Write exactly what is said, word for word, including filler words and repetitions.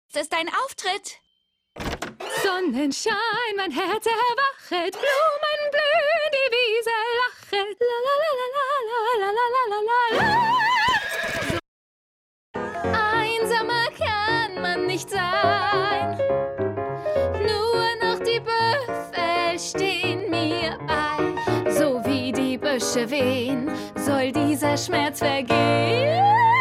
Das ist dein Auftritt. Sonnenschein, mein Herz erwachet, Blumen blühen, die Wiese lachet. La la la la la la la la la la la. Einsamer kann man nicht sein, nur noch die Büffel stehen mir bei. So wie die Büsche wehen, soll dieser Schmerz vergehen.